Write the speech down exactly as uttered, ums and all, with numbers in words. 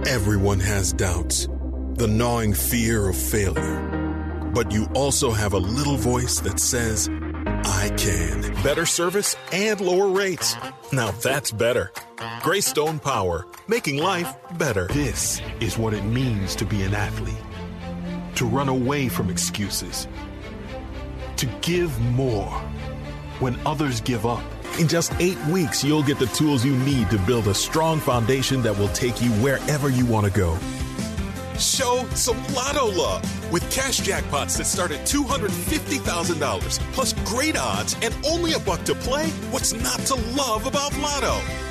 Everyone has doubts, the gnawing fear of failure. But you also have a little voice that says, I can. Better service and lower rates. Now that's better. Greystone Power, making life better. This is what it means to be an athlete. To run away from excuses. To give more when others give up. In just eight weeks, you'll get the tools you need to build a strong foundation that will take you wherever you want to go. Show some Lotto love with cash jackpots that start at two hundred fifty thousand dollars, plus great odds and only a buck to play. What's not to love about Lotto?